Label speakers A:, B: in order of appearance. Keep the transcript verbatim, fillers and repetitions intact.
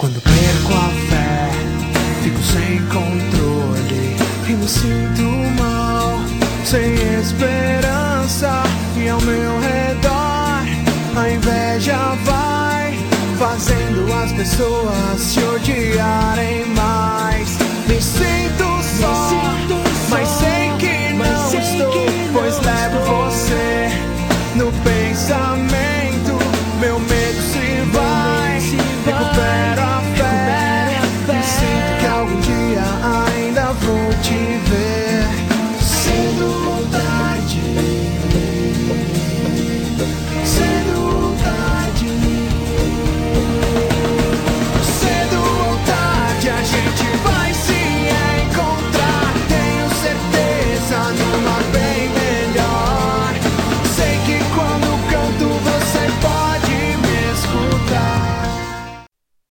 A: Quando perco a fé, fico sem controle e me sinto mal, sem esperança. E ao meu redor a inveja vai fazendo as pessoas se odiarem mais. Me sinto